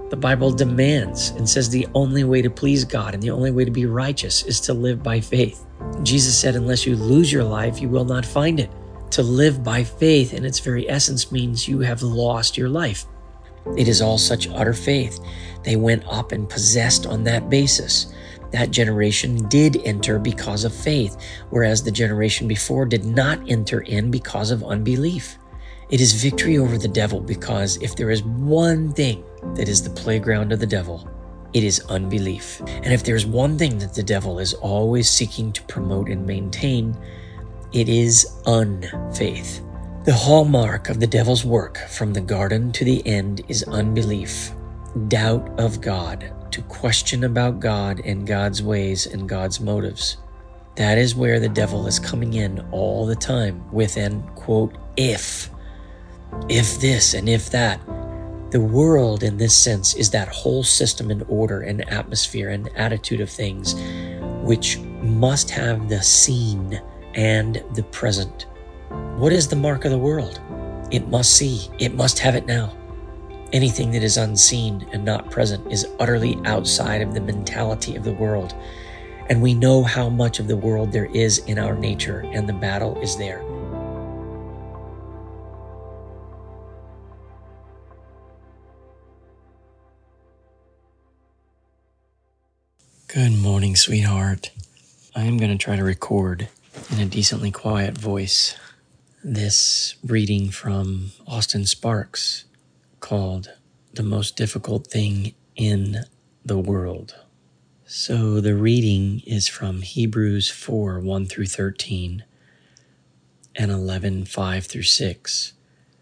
The Bible demands and says the only way to please God and the only way to be righteous is to live by faith. Jesus said, unless you lose your life, you will not find it. To live by faith in its very essence means you have lost your life. It is all such utter faith. They went up and possessed on that basis. That generation did enter because of faith, whereas the generation before did not enter in because of unbelief. It is victory over the devil, because if there is one thing that is the playground of the devil, it is unbelief. And if there's one thing that the devil is always seeking to promote and maintain, it is unfaith. The hallmark of the devil's work from the garden to the end is unbelief, doubt of God, to question about God and God's ways and God's motives. That is where the devil is coming in all the time with an, quote, if this and if that. The world in this sense is that whole system and order and atmosphere and attitude of things which must have the seen and the present. What is the mark of the world? It must see. It must have it now. Anything that is unseen and not present is utterly outside of the mentality of the world. And we know how much of the world there is in our nature, and the battle is there. Good morning, sweetheart. I am going to try to record in a decently quiet voice this reading from Austin Sparks called The Most Difficult Thing in the World. So the reading is from Hebrews 4, 1 through 13 and 11, 5 through 6.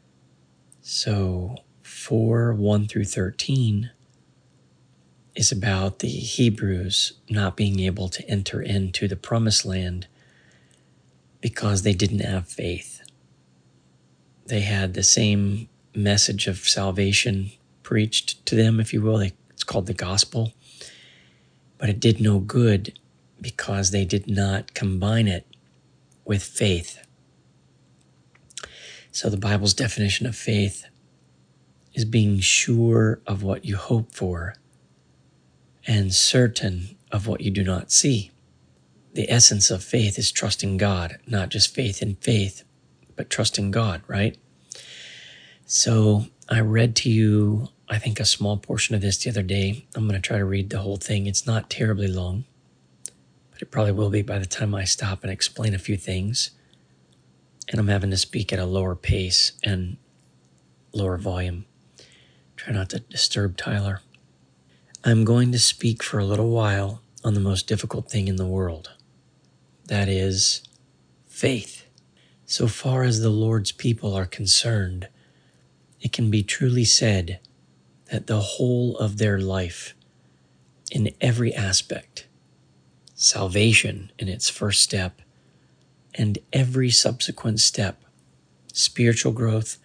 So 4, 1 through 13 is about the Hebrews not being able to enter into the promised land because they didn't have faith. They had the same message of salvation preached to them, if you will. It's called the gospel. But it did no good because they did not combine it with faith. So the Bible's definition of faith is being sure of what you hope for and certain of what you do not see. The essence of faith is trusting God, not just faith in faith, but trusting God, right? So I read to you, I think, a small portion of this the other day. I'm going to try to read the whole thing. It's not terribly long, but it probably will be by the time I stop and explain a few things. And I'm having to speak at a lower pace and lower volume. Try not to disturb Tyler. I'm going to speak for a little while on the most difficult thing in the world. That is faith. So far as the Lord's people are concerned, it can be truly said that the whole of their life, in every aspect, salvation in its first step, and every subsequent step, spiritual growth,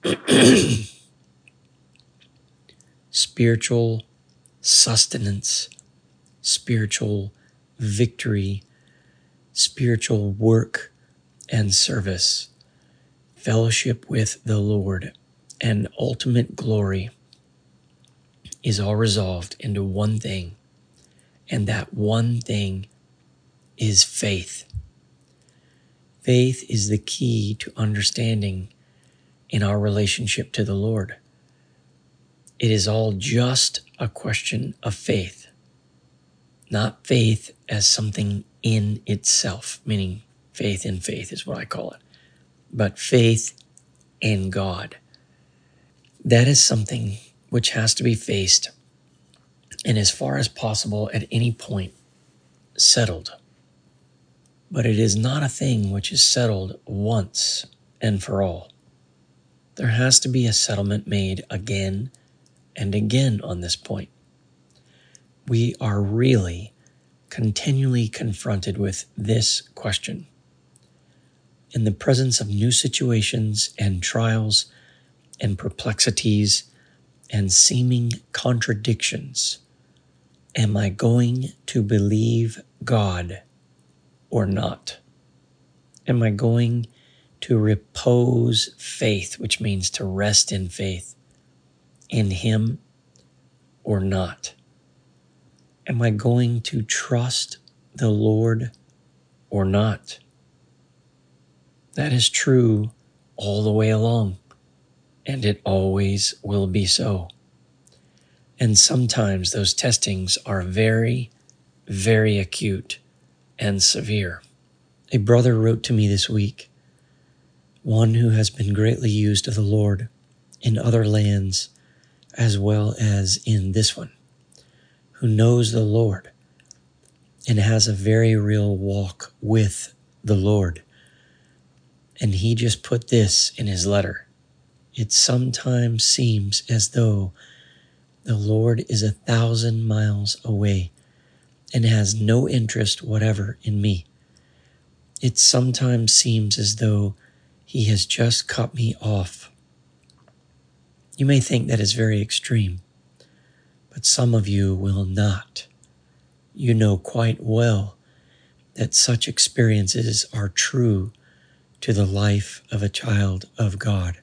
spiritual sustenance, spiritual victory, spiritual work and service, fellowship with the Lord, and ultimate glory is all resolved into one thing, and that one thing is faith. Faith is the key to understanding in our relationship to the Lord. It is all just a question of faith, not faith as something in itself, meaning faith in faith is what I call it, but faith in God. That is something which has to be faced and, as far as possible, at any point, settled. But it is not a thing which is settled once and for all. There has to be a settlement made again and again on this point. We are really continually confronted with this question. In the presence of new situations and trials and perplexities and seeming contradictions, am I going to believe God or not? Am I going to repose faith, which means to rest in faith, in Him or not? Am I going to trust the Lord or not? That is true all the way along, and it always will be so. And sometimes those testings are very, very acute and severe. A brother wrote to me this week, one who has been greatly used of the Lord in other lands as well as in this one, who knows the Lord and has a very real walk with the Lord. And he just put this in his letter. It sometimes seems as though the Lord is 1,000 miles away and has no interest whatever in me. It sometimes seems as though he has just cut me off. You may think that is very extreme, but some of you will not. You know quite well that such experiences are true to the life of a child of God.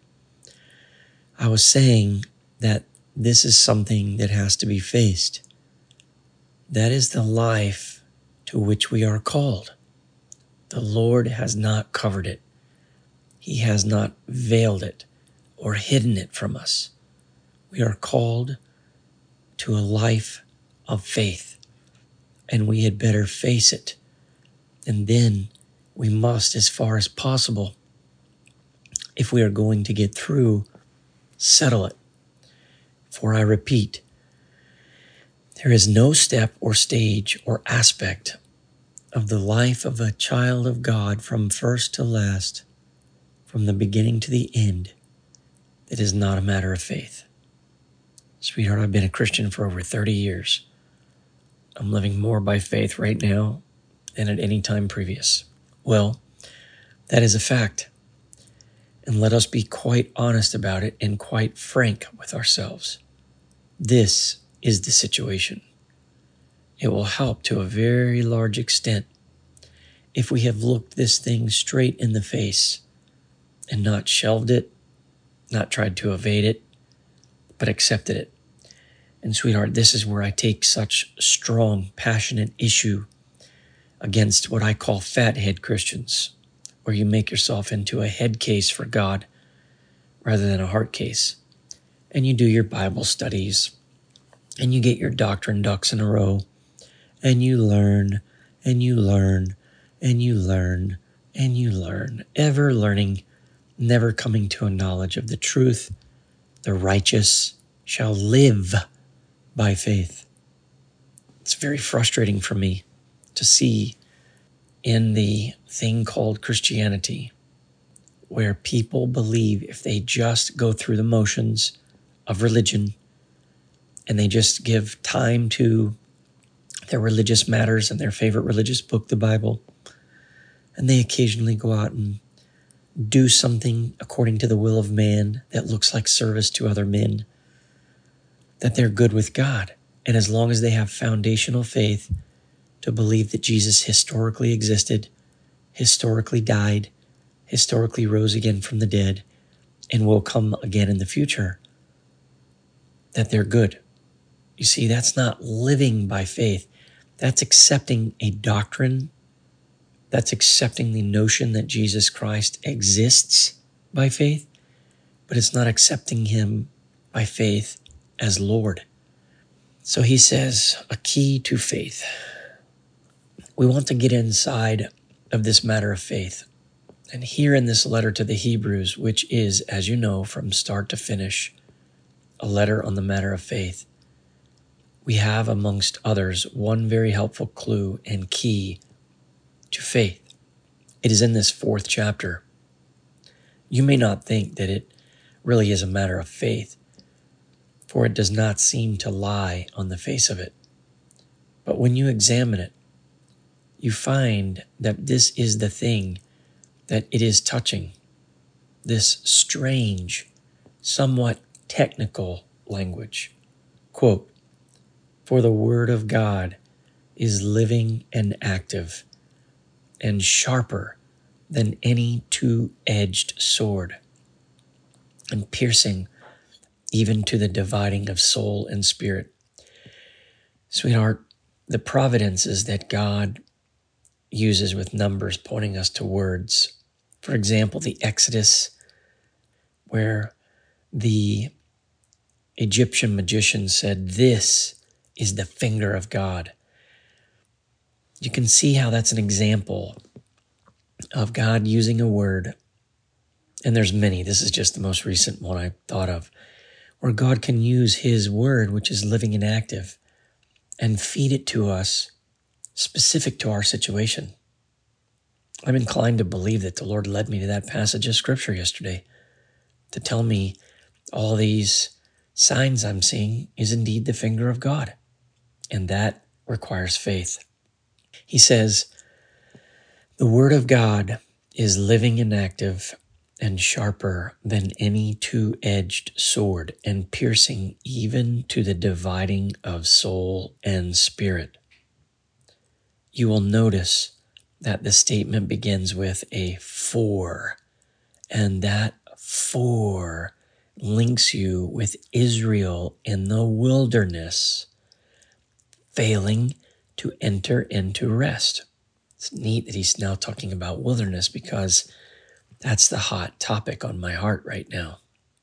I was saying that this is something that has to be faced. That is the life to which we are called. The Lord has not covered it. He has not veiled it or hidden it from us. We are called to a life of faith, and we had better face it. And then we must, as far as possible, if we are going to get through, settle it. For I repeat, there is no step or stage or aspect of the life of a child of God from first to last, from the beginning to the end, that is not a matter of faith. Sweetheart, I've been a Christian for over 30 years. I'm living more by faith right now than at any time previous. Well, that is a fact. And let us be quite honest about it and quite frank with ourselves. This is the situation. It will help to a very large extent if we have looked this thing straight in the face and not shelved it, not tried to evade it, but accepted it. And sweetheart, this is where I take such strong, passionate issue against what I call fathead Christians, where you make yourself into a head case for God rather than a heart case. And you do your Bible studies, and you get your doctrine ducks in a row, and you learn, and you learn, and you learn, and you learn, ever learning, never coming to a knowledge of the truth. The righteous shall live by faith. It's very frustrating for me to see in the thing called Christianity, where people believe if they just go through the motions of religion and they just give time to their religious matters and their favorite religious book, the Bible, and they occasionally go out and do something according to the will of man that looks like service to other men, that they're good with God. And as long as they have foundational faith to believe that Jesus historically existed, historically died, historically rose again from the dead, and will come again in the future, that they're good. You see, that's not living by faith. That's accepting a doctrine. That's accepting the notion that Jesus Christ exists by faith, but it's not accepting him by faith as Lord. So he says, a key to faith. We want to get inside of this matter of faith. And here in this letter to the Hebrews, which is, as you know, from start to finish, a letter on the matter of faith, we have, amongst others, one very helpful clue and key to faith. It is in this 4th chapter. You may not think that it really is a matter of faith, for it does not seem to lie on the face of it. But when you examine it, you find that this is the thing that it is touching, this strange, somewhat technical language. Quote, "For the word of God is living and active and sharper than any two-edged sword, and piercing even to the dividing of soul and spirit, Sweetheart, the providences that God uses with numbers pointing us to words. For example, the Exodus, where the Egyptian magician said, "This is the finger of God." You can see how that's an example of God using a word. And there's many. This is just the most recent one I thought of, where God can use his word, which is living and active, and feed it to us specific to our situation. I'm inclined to believe that the Lord led me to that passage of scripture yesterday to tell me all these signs I'm seeing is indeed the finger of God. And that requires faith. He says, the word of God is living and active and sharper than any two-edged sword and piercing even to the dividing of soul and spirit. You will notice that the statement begins with a for, and that for links you with Israel in the wilderness, failing to enter into rest. It's neat that he's now talking about wilderness because that's the hot topic on my heart right now.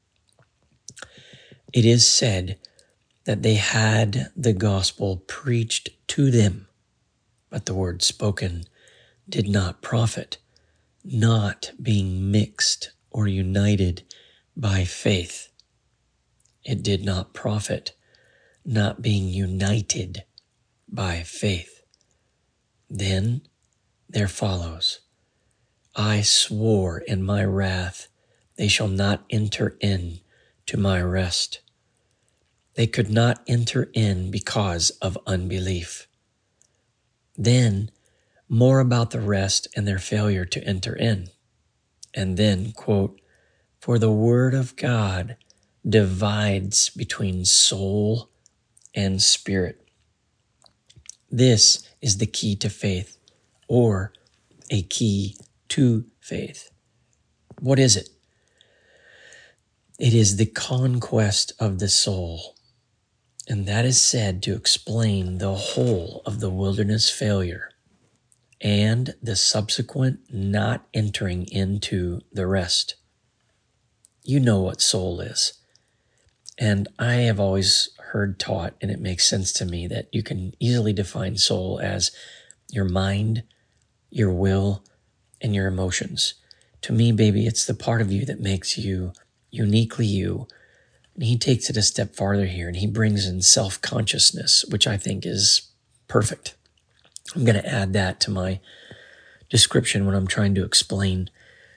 It is said that they had the gospel preached to them, but the word spoken did not profit, not being mixed or united by faith. It did not profit, not being united by faith. Then there follows, I swore in my wrath, they shall not enter in to my rest. They could not enter in because of unbelief. Then more about the rest and their failure to enter in. And then, quote, for the word of God divides between soul and spirit. This is the key to faith, or a key to faith. What is it? It is the conquest of the soul. And that is said to explain the whole of the wilderness failure and the subsequent not entering into the rest. You know what soul is. And I have always heard taught, and it makes sense to me, that you can easily define soul as your mind, your will, and your emotions. To me, baby, it's the part of you that makes you uniquely you. And he takes it a step farther here, and he brings in self-consciousness, which I think is perfect. I'm going to add that to my description when I'm trying to explain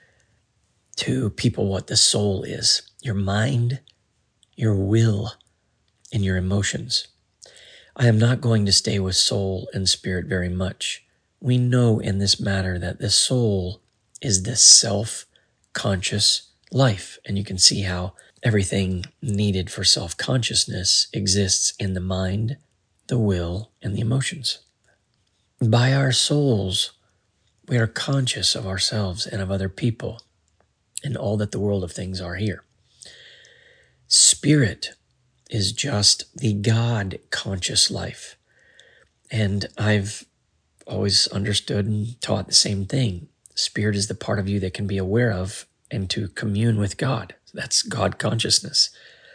to people what the soul is. Your mind, your will, and your emotions. I am not going to stay with soul and spirit very much. We know in this matter that the soul is the self-conscious life, and you can see how everything needed for self-consciousness exists in the mind, the will, and the emotions. By our souls, we are conscious of ourselves and of other people and all that the world of things are here. Spirit is just the God-conscious life. And I've always understood and taught the same thing. Spirit is the part of you that can be aware of and to commune with God. That's God consciousness.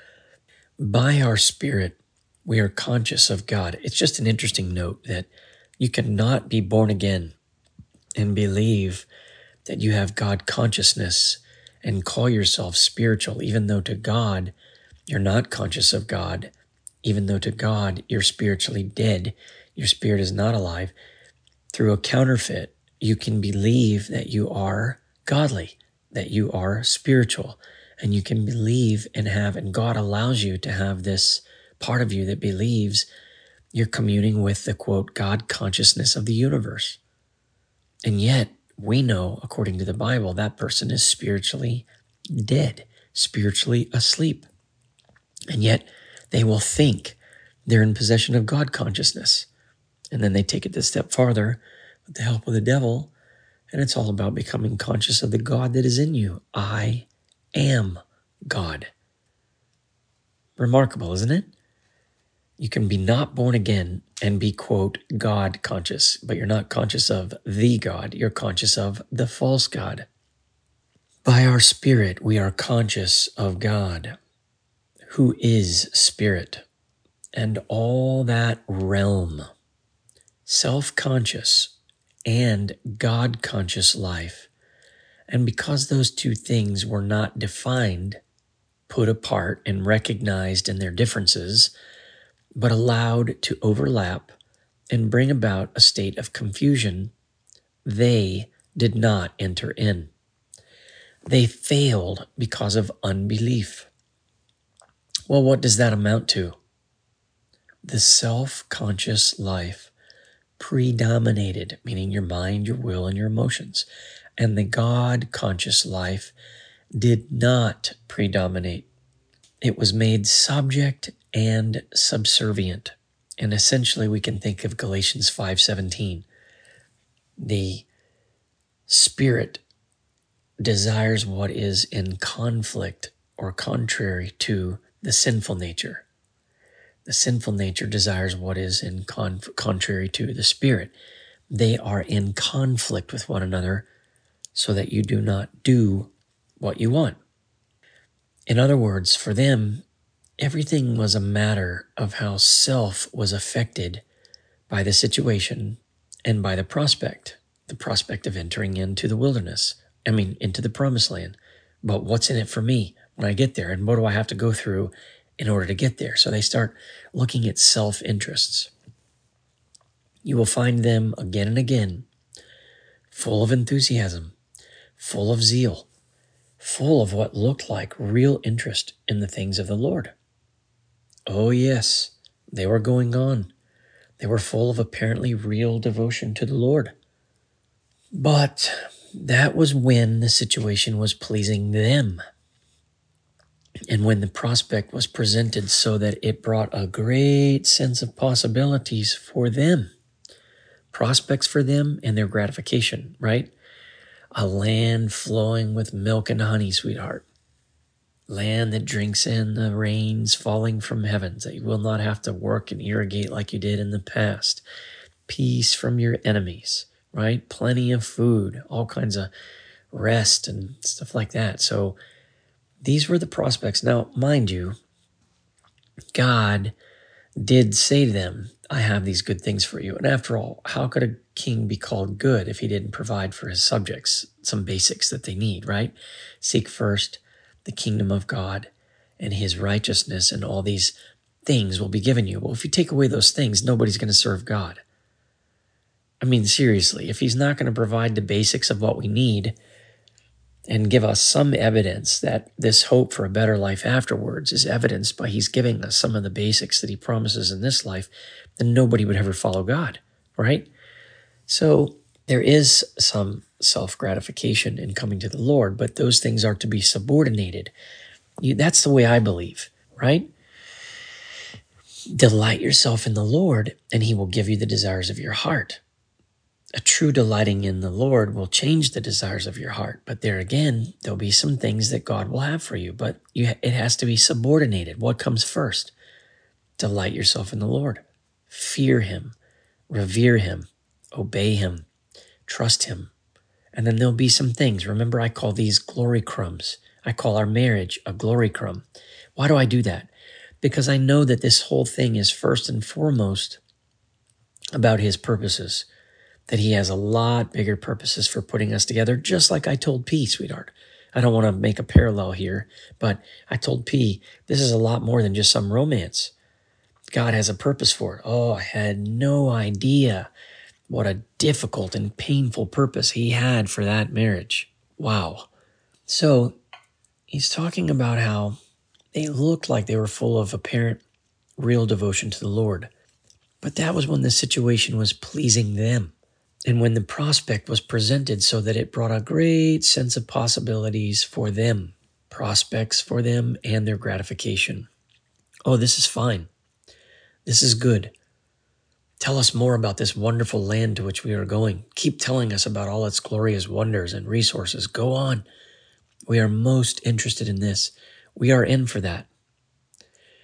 By our spirit, we are conscious of God. It's just an interesting note that you cannot be born again and believe that you have God consciousness and call yourself spiritual, even though to God, you're not conscious of God, even though to God, you're spiritually dead. Your spirit is not alive. Through a counterfeit, you can believe that you are godly, that you are spiritual, and you can believe and God allows you to have this part of you that believes you're communing with the, quote, God consciousness of the universe. And yet, we know, according to the Bible, that person is spiritually dead, spiritually asleep. And yet, they will think they're in possession of God consciousness. And then they take it a step farther with the help of the devil, and it's all about becoming conscious of the God that is in you. I am God. Remarkable, isn't it? You can be not born again and be, quote, God conscious, but you're not conscious of the God. You're conscious of the false God. By our spirit, we are conscious of God, who is spirit, and all that realm, self-conscious and God-conscious life. And because those two things were not defined, put apart, and recognized in their differences, but allowed to overlap and bring about a state of confusion, they did not enter in. They failed because of unbelief. Well, what does that amount to? The self-conscious life predominated, meaning your mind, your will, and your emotions. And the God-conscious life did not predominate. It was made subject and subservient. And essentially we can think of Galatians 5:17. The spirit desires what is in conflict or contrary to the sinful nature. The sinful nature desires what is in contrary to the spirit. They are in conflict with one another so that you do not do what you want. In other words, for them, everything was a matter of how self was affected by the situation and by the prospect of entering into the wilderness. Into the promised land. But what's in it for me when I get there? And what do I have to go through in order to get there? So they start looking at self-interests. You will find them again and again, full of enthusiasm, full of zeal, full of what looked like real interest in the things of the Lord. Oh yes, they were going on. They were full of apparently real devotion to the Lord. But that was when the situation was pleasing them. And when the prospect was presented so that it brought a great sense of possibilities for them, prospects for them and their gratification, right? A land flowing with milk and honey, sweetheart. Land that drinks in the rains falling from heavens, that you will not have to work and irrigate like you did in the past. Peace from your enemies, right? Plenty of food, all kinds of rest and stuff like that. So these were the prospects. Now, mind you, God did say to them, I have these good things for you. And after all, how could a king be called good if he didn't provide for his subjects some basics that they need, right? Seek first the kingdom of God and his righteousness, and all these things will be given you. Well, if you take away those things, nobody's going to serve God. Seriously, if he's not going to provide the basics of what we need and give us some evidence that this hope for a better life afterwards is evidenced by he's giving us some of the basics that he promises in this life, then nobody would ever follow God, right? So there is some self-gratification in coming to the Lord, but those things are to be subordinated. That's the way I believe, right? Delight yourself in the Lord, and he will give you the desires of your heart. A true delighting in the Lord will change the desires of your heart. But there again, there'll be some things that God will have for you, but it has to be subordinated. What comes first? Delight yourself in the Lord. Fear him, revere him, obey him, trust him. And then there'll be some things. Remember, I call these glory crumbs. I call our marriage a glory crumb. Why do I do that? Because I know that this whole thing is first and foremost about his purposes, that he has a lot bigger purposes for putting us together, just like I told P, sweetheart. I don't want to make a parallel here, but I told P, this is a lot more than just some romance. God has a purpose for it. Oh, I had no idea what a difficult and painful purpose he had for that marriage. Wow. So he's talking about how they looked like they were full of apparent real devotion to the Lord. But that was when the situation was pleasing them. And when the prospect was presented so that it brought a great sense of possibilities for them, prospects for them and their gratification. Oh, this is fine. This is good. Tell us more about this wonderful land to which we are going. Keep telling us about all its glorious wonders and resources. Go on. We are most interested in this. We are in for that.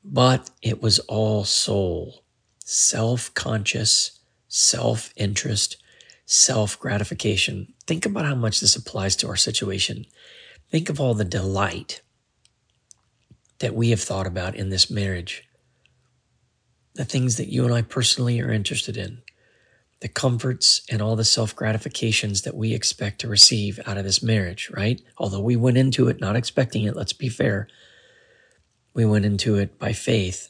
But it was all soul, self-conscious, self-interest, self-gratification. Think about how much this applies to our situation. Think of all the delight that we have thought about in this marriage, the things that you and I personally are interested in, the comforts and all the self-gratifications that we expect to receive out of this marriage, right? Although we went into it not expecting it, let's be fair. We went into it by faith.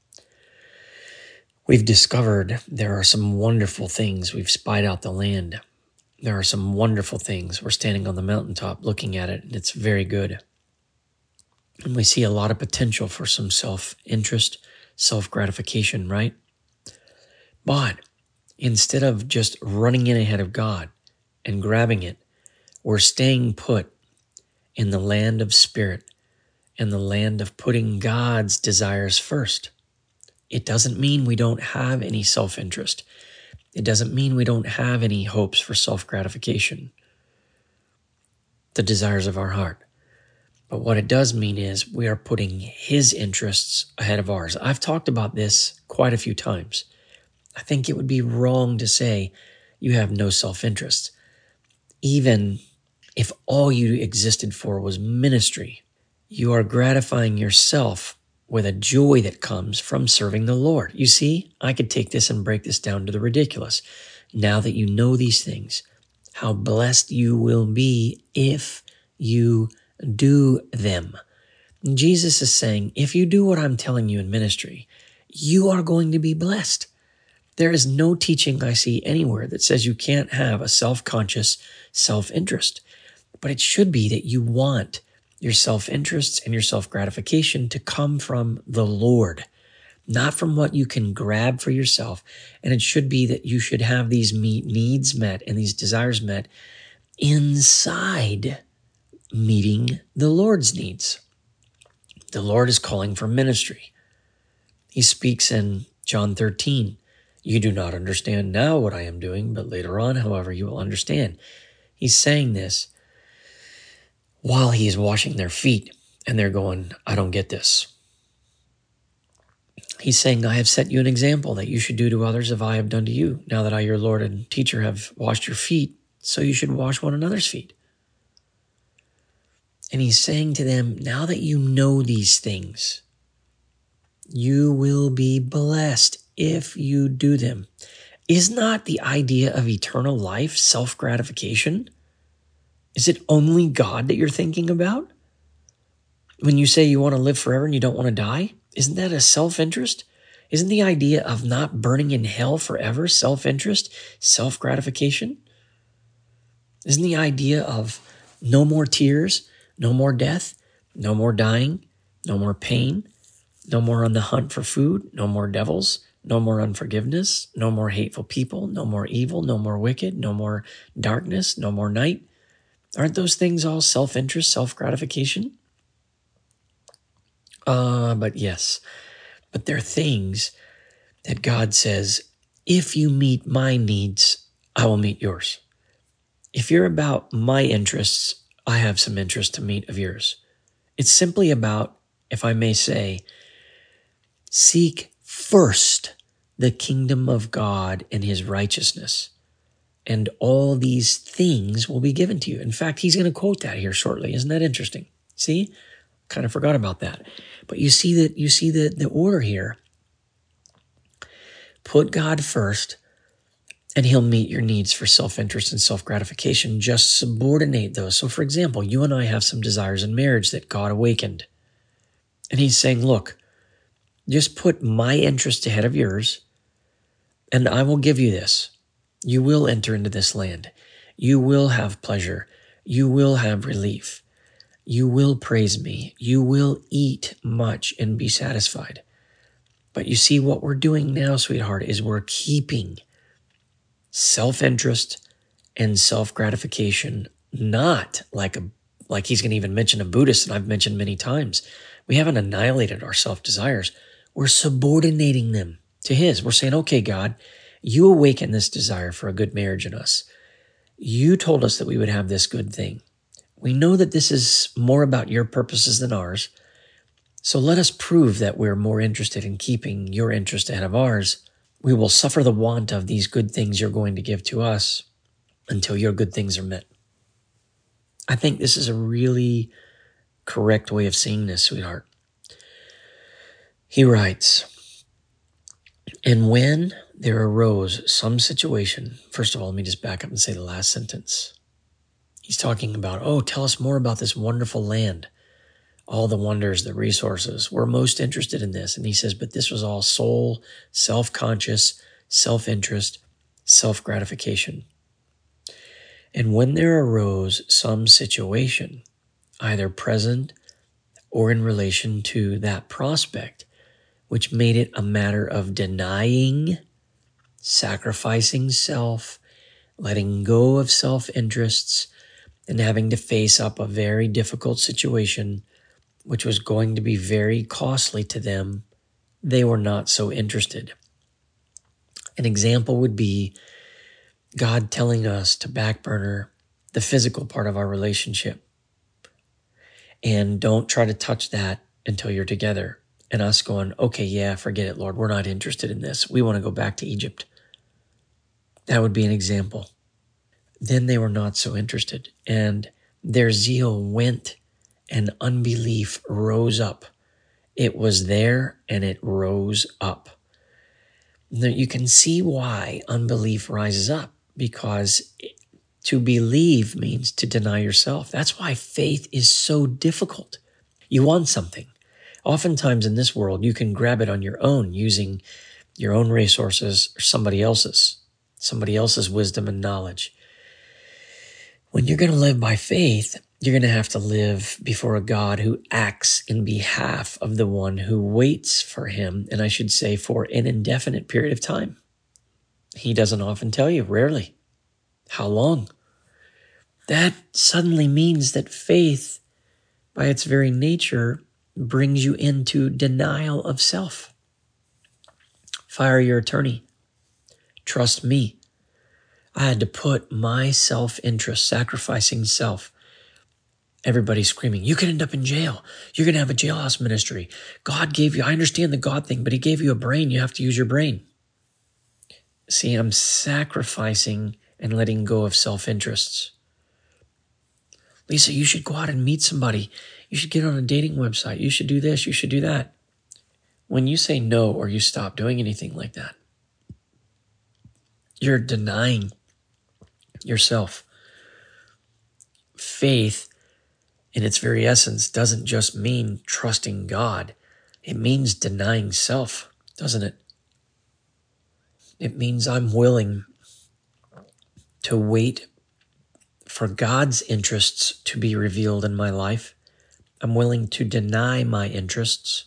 We've discovered there are some wonderful things. We've spied out the land. There are some wonderful things. We're standing on the mountaintop looking at it, and it's very good. And we see a lot of potential for some self-interest, self-gratification, right? But instead of just running in ahead of God and grabbing it, we're staying put in the land of spirit and the land of putting God's desires first. It doesn't mean we don't have any self-interest. It doesn't mean we don't have any hopes for self-gratification, the desires of our heart. But what it does mean is we are putting His interests ahead of ours. I've talked about this quite a few times. I think it would be wrong to say you have no self-interest, even if all you existed for was ministry. You are gratifying yourself with a joy that comes from serving the Lord. You see, I could take this and break this down to the ridiculous. Now that you know these things, how blessed you will be if you do them. Jesus is saying, if you do what I'm telling you in ministry, you are going to be blessed. There is no teaching I see anywhere that says you can't have a self-conscious self-interest. But it should be that you want your self-interests and your self-gratification to come from the Lord, not from what you can grab for yourself. And it should be that you should have these needs met and these desires met inside meeting the Lord's needs. The Lord is calling for ministry. He speaks in John 13, "You do not understand now what I am doing, but later on, however, you will understand." He's saying this while he is washing their feet, and they're going, "I don't get this." He's saying, "I have set you an example that you should do to others as I have done to you. Now that I, your Lord and teacher, have washed your feet, so you should wash one another's feet." And he's saying to them, now that you know these things, you will be blessed if you do them. Is not the idea of eternal life self-gratification? Is it only God that you're thinking about? When you say you want to live forever and you don't want to die, isn't that a self-interest? Isn't the idea of not burning in hell forever self-interest, self-gratification? Isn't the idea of no more tears, no more death, no more dying, no more pain, no more on the hunt for food, no more devils, no more unforgiveness, no more hateful people, no more evil, no more wicked, no more darkness, no more night? Aren't those things all self-interest, self-gratification? But yes. But they're things that God says, if you meet my needs, I will meet yours. If you're about my interests, I have some interest to meet of yours. It's simply about, if I may say, seek first the kingdom of God and His righteousness, and all these things will be given to you. In fact, he's going to quote that here shortly. Isn't that interesting? See? Kind of forgot about that. But you see the order here. Put God first, and He'll meet your needs for self-interest and self-gratification. Just subordinate those. So, for example, you and I have some desires in marriage that God awakened. And He's saying, look, just put my interest ahead of yours, and I will give you this. You will enter into this land. You will have pleasure. You will have relief. You will praise me. You will eat much and be satisfied. But you see, what we're doing now, sweetheart, is we're keeping self-interest and self-gratification, not like he's going to even mention a Buddhist, and I've mentioned many times. We haven't annihilated our self-desires. We're subordinating them to His. We're saying, okay, God, you awaken this desire for a good marriage in us. You told us that we would have this good thing. We know that this is more about your purposes than ours. So let us prove that we're more interested in keeping your interest ahead of ours. We will suffer the want of these good things you're going to give to us until your good things are met. I think this is a really correct way of seeing this, sweetheart. He writes, and when there arose some situation, first of all, let me just back up and say the last sentence. He's talking about, tell us more about this wonderful land, all the wonders, the resources. We're most interested in this. And he says, but this was all soul, self-conscious, self-interest, self-gratification. And when there arose some situation, either present or in relation to that prospect, which made it a matter of denying, sacrificing self, letting go of self-interests, and having to face up a very difficult situation, which was going to be very costly to them, they were not so interested. An example would be God telling us to backburner the physical part of our relationship and don't try to touch that until you're together. And us going, okay, yeah, forget it, Lord. We're not interested in this. We want to go back to Egypt. That would be an example. Then they were not so interested, and their zeal went and unbelief rose up. It was there and it rose up. Now, you can see why unbelief rises up, because to believe means to deny yourself. That's why faith is so difficult. You want something. Oftentimes in this world, you can grab it on your own using your own resources or somebody else's wisdom and knowledge. When you're going to live by faith, you're going to have to live before a God who acts in behalf of the one who waits for him, and I should say for an indefinite period of time. He doesn't often tell you, rarely, how long. That suddenly means that faith, by its very nature, brings you into denial of self. Fire your attorney. Trust me. I had to put my self-interest, sacrificing self. Everybody's screaming, you could end up in jail. You're going to have a jailhouse ministry. God gave you, I understand the God thing, but he gave you a brain. You have to use your brain. See, I'm sacrificing and letting go of self-interests. Lisa, you should go out and meet somebody. You should get on a dating website. You should do this. You should do that. When you say no or you stop doing anything like that, you're denying yourself. Faith, in its very essence, doesn't just mean trusting God. It means denying self, doesn't it? It means I'm willing to wait for God's interests to be revealed in my life. I'm willing to deny my interests.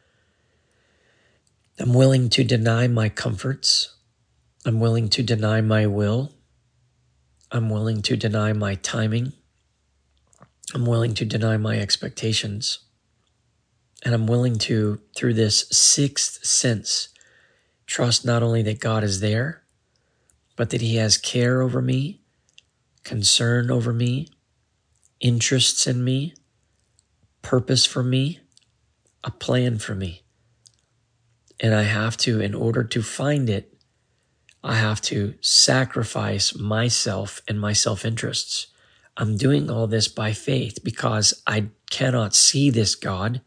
I'm willing to deny my comforts. I'm willing to deny my will. I'm willing to deny my timing. I'm willing to deny my expectations. And I'm willing to, through this sixth sense, trust not only that God is there, but that he has care over me, concern over me, interests in me, purpose for me, a plan for me. And I have to, in order to find it, I have to sacrifice myself and my self-interests. I'm doing all this by faith because I cannot see this God.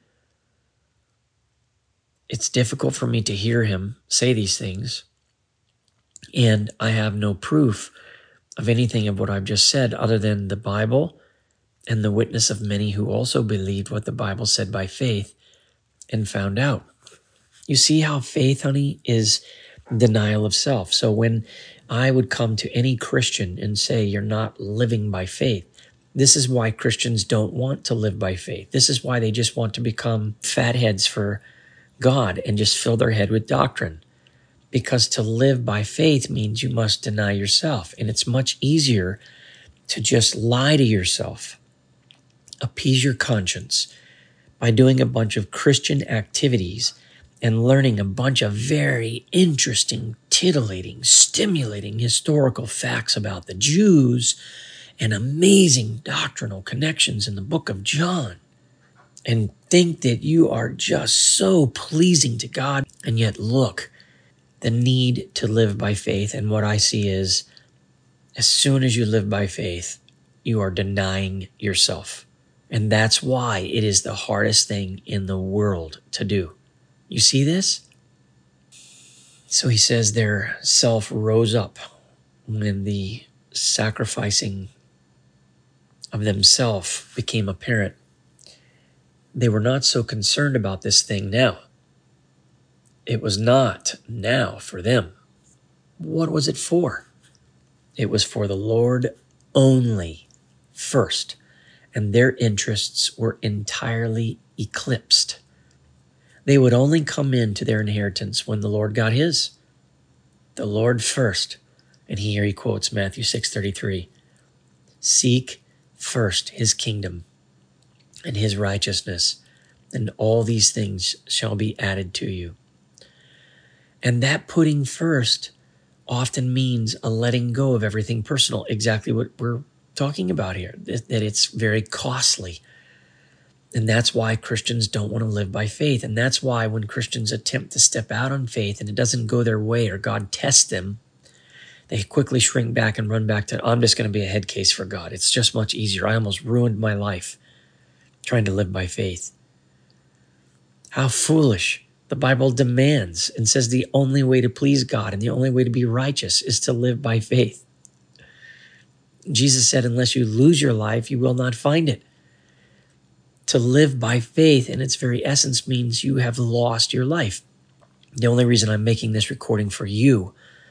It's difficult for me to hear him say these things. And I have no proof of anything of what I've just said other than the Bible and the witness of many who also believed what the Bible said by faith and found out. You see how faith, honey, is denial of self. So when I would come to any Christian and say, you're not living by faith, this is why Christians don't want to live by faith. This is why they just want to become fatheads for God and just fill their head with doctrine. Because to live by faith means you must deny yourself. And it's much easier to just lie to yourself, appease your conscience by doing a bunch of Christian activities and learning a bunch of very interesting, titillating, stimulating historical facts about the Jews and amazing doctrinal connections in the book of John. and think that you are just so pleasing to God. And yet look, the need to live by faith. And what I see is, as soon as you live by faith, you are denying yourself. And that's why it is the hardest thing in the world to do. You see this? So he says their self rose up when the sacrificing of themselves became apparent. They were not so concerned about this thing now. It was not now for them. What was it for? It was for the Lord only first, and their interests were entirely eclipsed. They would only come into their inheritance when the Lord got his. The Lord first. And here he quotes Matthew 6:33. Seek first his kingdom and his righteousness, and all these things shall be added to you. And that putting first often means a letting go of everything personal, exactly what we're talking about here, that it's very costly. And that's why Christians don't want to live by faith. And that's why when Christians attempt to step out on faith and it doesn't go their way, or God tests them, they quickly shrink back and run back to, I'm just going to be a head case for God. It's just much easier. I almost ruined my life trying to live by faith. How foolish. The Bible demands and says the only way to please God and the only way to be righteous is to live by faith. Jesus said, unless you lose your life, you will not find it. To live by faith in its very essence means you have lost your life. The only reason I'm making this recording for you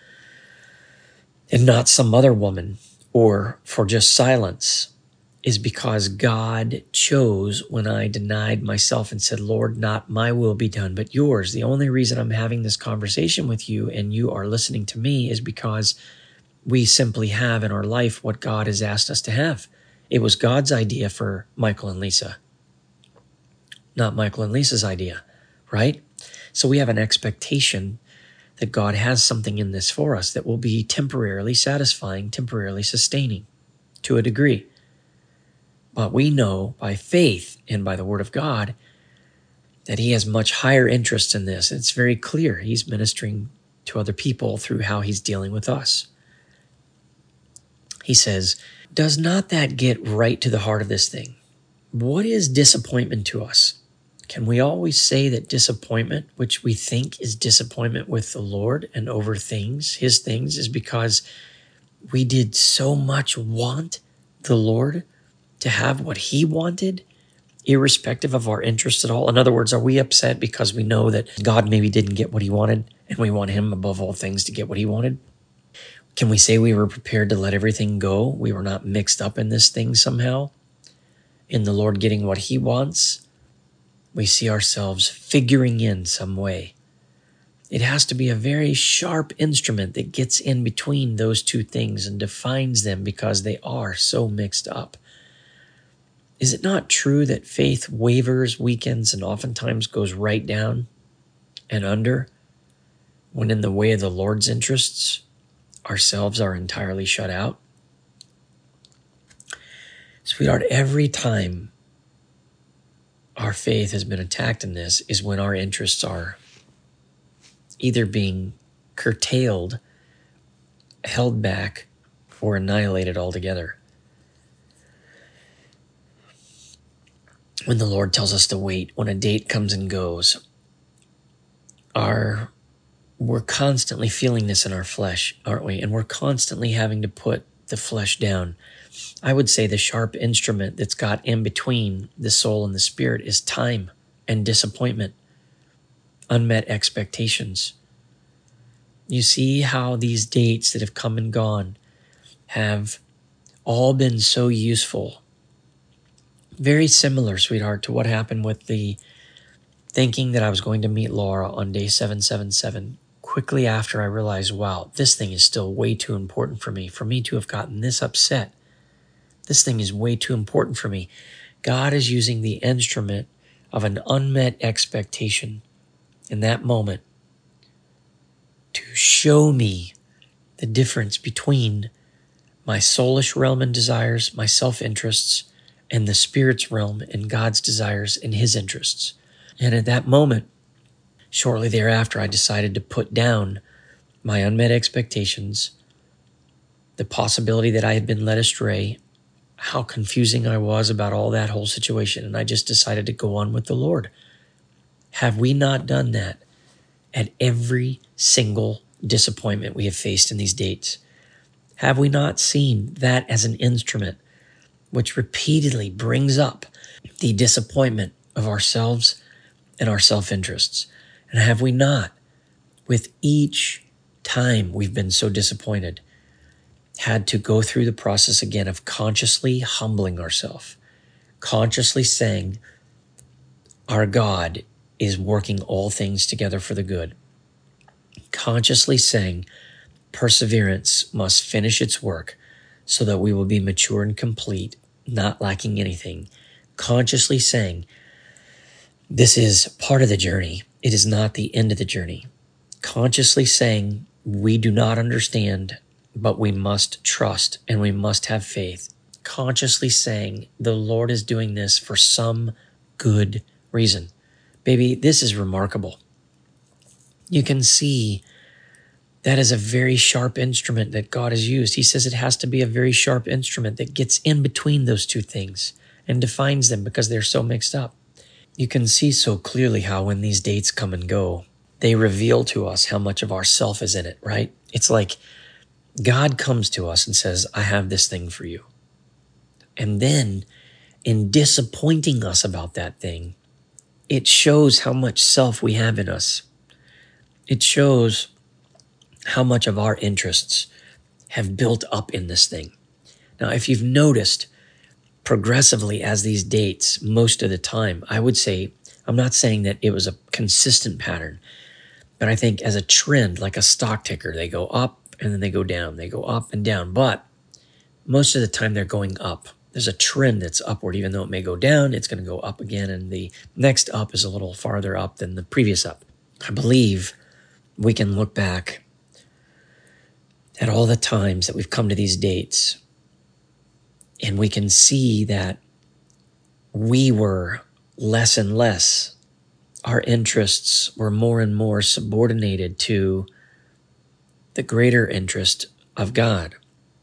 and not some other woman or for just silence is because God chose when I denied myself and said, Lord, not my will be done, but yours. The only reason I'm having this conversation with you and you are listening to me is because we simply have in our life what God has asked us to have. It was God's idea for Michael and Lisa, not Michael and Lisa's idea, right? So we have an expectation that God has something in this for us that will be temporarily satisfying, temporarily sustaining to a degree. But we know by faith and by the word of God that he has much higher interest in this. It's very clear. He's ministering to other people through how he's dealing with us. He says, does not that get right to the heart of this thing? What is disappointment to us? Can we always say that disappointment, which we think is disappointment with the Lord and over things, his things, is because we did so much want the Lord to have what he wanted, irrespective of our interests at all? In other words, are we upset because we know that God maybe didn't get what he wanted and we want him above all things to get what he wanted? Can we say we were prepared to let everything go? We were not mixed up in this thing somehow, in the Lord getting what he wants? We see ourselves figuring in some way. It has to be a very sharp instrument that gets in between those two things and defines them because they are so mixed up. Is it not true that faith wavers, weakens, and oftentimes goes right down and under when in the way of the Lord's interests, ourselves are entirely shut out? Sweetheart, every time our faith has been attacked in this is when our interests are either being curtailed, held back, or annihilated altogether. When the Lord tells us to wait, when a date comes and goes, we're constantly feeling this in our flesh, aren't we? And we're constantly having to put the flesh down. I would say the sharp instrument that's got in between the soul and the spirit is time and disappointment, unmet expectations. You see how these dates that have come and gone have all been so useful. Very similar, sweetheart, to what happened with the thinking that I was going to meet Laura on day 777. Quickly after I realized, wow, this thing is still way too important for me to have gotten this upset. This thing is way too important for me. God is using the instrument of an unmet expectation in that moment to show me the difference between my soulish realm and desires, my self-interests, and the Spirit's realm and God's desires and His interests. And at that moment, shortly thereafter, I decided to put down my unmet expectations, the possibility that I had been led astray, how confusing I was about all that whole situation, and I just decided to go on with the Lord. Have we not done that at every single disappointment we have faced in these dates? Have we not seen that as an instrument which repeatedly brings up the disappointment of ourselves and our self-interests? And have we not, with each time we've been so disappointed, had to go through the process again of consciously humbling ourselves, consciously saying, our God is working all things together for the good, consciously saying, perseverance must finish its work so that we will be mature and complete, not lacking anything, consciously saying, this is part of the journey. It is not the end of the journey. Consciously saying, we do not understand, but we must trust and we must have faith. Consciously saying, the Lord is doing this for some good reason. Baby, this is remarkable. You can see that is a very sharp instrument that God has used. He says it has to be a very sharp instrument that gets in between those two things and defines them because they're so mixed up. You can see so clearly how when these dates come and go, they reveal to us how much of ourself is in it, right? It's like God comes to us and says, I have this thing for you. And then in disappointing us about that thing, it shows how much self we have in us. It shows how much of our interests have built up in this thing. Now, if you've noticed progressively as these dates, most of the time, I would say, I'm not saying that it was a consistent pattern, but I think as a trend, like a stock ticker, they go up and then they go down, they go up and down. But most of the time they're going up. There's a trend that's upward, even though it may go down, it's going to go up again. And the next up is a little farther up than the previous up. I believe we can look back at all the times that we've come to these dates, and we can see that we were less and less. Our interests were more and more subordinated to the greater interest of God.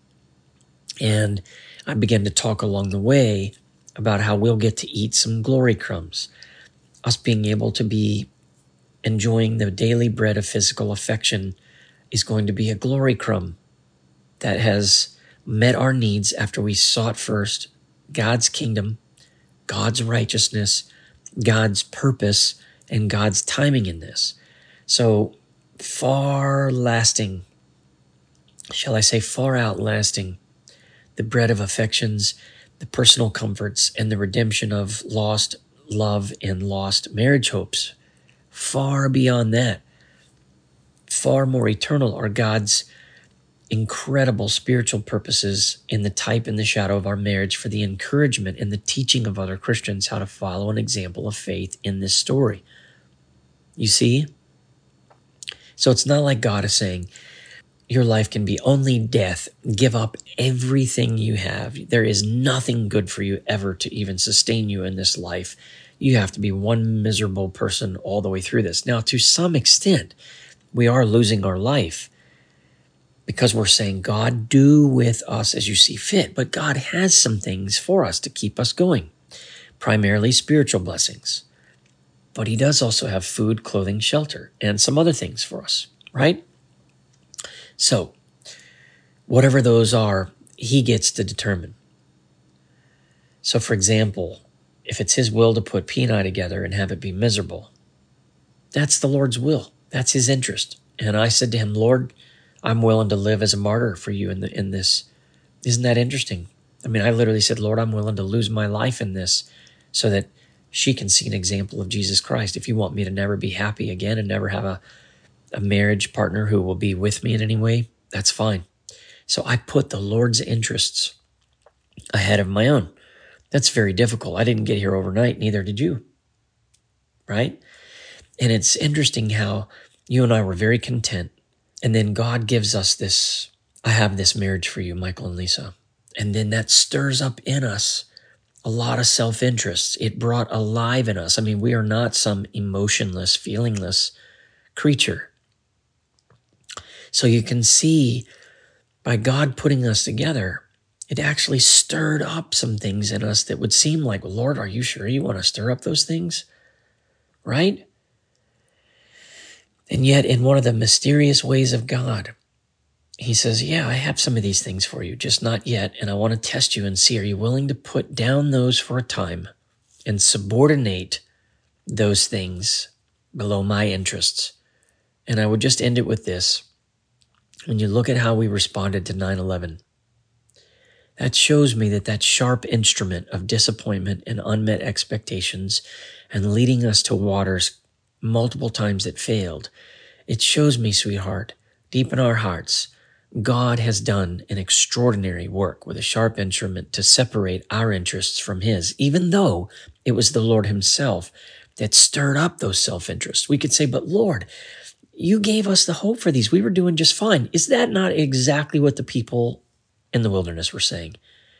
And I began to talk along the way about how we'll get to eat some glory crumbs, us being able to be enjoying the daily bread of physical affection is going to be a glory crumb that has met our needs after we sought first God's kingdom, God's righteousness, God's purpose, and God's timing in this. So far lasting, shall I say far outlasting, the bread of affections, the personal comforts, and the redemption of lost love and lost marriage hopes. Far beyond that, far more eternal are God's incredible spiritual purposes in the type and the shadow of our marriage for the encouragement and the teaching of other Christians how to follow an example of faith in this story. You see? So it's not like God is saying, your life can be only death. Give up everything you have. There is nothing good for you ever to even sustain you in this life. You have to be one miserable person all the way through this. Now, to some extent, we are losing our life because we're saying, God, do with us as you see fit. But God has some things for us to keep us going, primarily spiritual blessings. But he does also have food, clothing, shelter, and some other things for us, right? So, whatever those are, he gets to determine. So, for example, if it's his will to put P and I together and have it be miserable, that's the Lord's will. That's his interest. And I said to him, Lord, I'm willing to live as a martyr for you in this. Isn't that interesting? I mean, I literally said, Lord, I'm willing to lose my life in this so that she can see an example of Jesus Christ. If you want me to never be happy again and never have a marriage partner who will be with me in any way, that's fine. So I put the Lord's interests ahead of my own. That's very difficult. I didn't get here overnight, neither did you, right? And it's interesting how you and I were very content. And then God gives us this, I have this marriage for you, Michael and Lisa. And then that stirs up in us a lot of self-interest. It brought alive in us. I mean, we are not some emotionless, feelingless creature. So you can see by God putting us together, it actually stirred up some things in us that would seem like, Lord, are you sure you want to stir up those things? Right? And yet, in one of the mysterious ways of God, he says, yeah, I have some of these things for you, just not yet. And I want to test you and see, are you willing to put down those for a time and subordinate those things below my interests? And I would just end it with this. When you look at how we responded to 9/11, that shows me that sharp instrument of disappointment and unmet expectations and leading us to waters multiple times that failed, it shows me, sweetheart, deep in our hearts, God has done an extraordinary work with a sharp instrument to separate our interests from his, even though it was the Lord himself that stirred up those self-interests. We could say, but Lord, you gave us the hope for these. We were doing just fine. Is that not exactly what the people in the wilderness were saying?